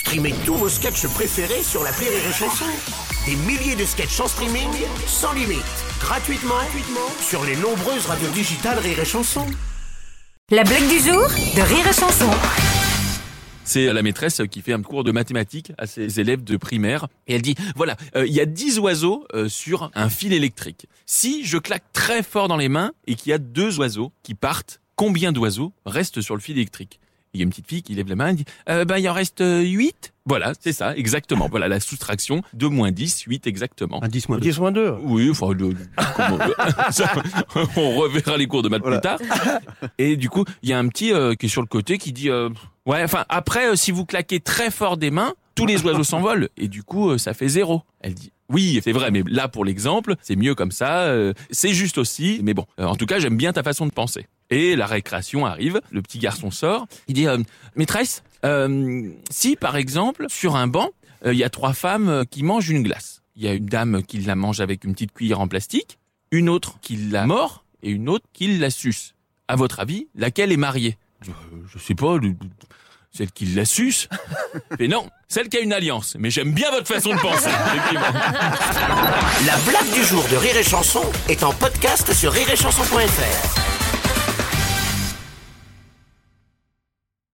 Streamez tous vos sketchs préférés sur l'appli Rire et Chanson. Des milliers de sketchs en streaming, sans limite, gratuitement sur les nombreuses radios digitales Rire et Chanson. La blague du jour de Rire et Chanson. C'est la maîtresse qui fait un cours de mathématiques à ses élèves de primaire. Et elle dit, voilà, il y a 10 oiseaux sur un fil électrique. Si je claque très fort dans les mains et qu'il y a 2 oiseaux qui partent, combien d'oiseaux restent sur le fil électrique ? Il y a une petite fille qui lève la main et dit, il en reste 8. Voilà, c'est ça, exactement. Voilà la soustraction, 2 moins 10, 8 exactement. 10 moins 2. 10 moins 2. Oui, enfin, on reverra les cours de maths plus tard. Et du coup, il y a un petit qui est sur le côté qui dit, après, si vous claquez très fort des mains, tous les oiseaux s'envolent et du coup, ça fait 0. Elle dit, oui, c'est vrai, mais là, pour l'exemple, c'est mieux comme ça, c'est juste aussi, mais bon, en tout cas, j'aime bien ta façon de penser. Et la récréation arrive, le petit garçon sort, il dit, maîtresse, si par exemple, sur un banc, il y a 3 femmes qui mangent une glace. Il y a une dame qui la mange avec une petite cuillère en plastique, une autre qui la mord et une autre qui la suce. À votre avis, laquelle est mariée ? Je sais pas, celle qui la suce. Mais non, celle qui a une alliance. Mais j'aime bien votre façon de penser. La blague du jour de Rire et Chanson est en podcast sur rireetchanson.fr.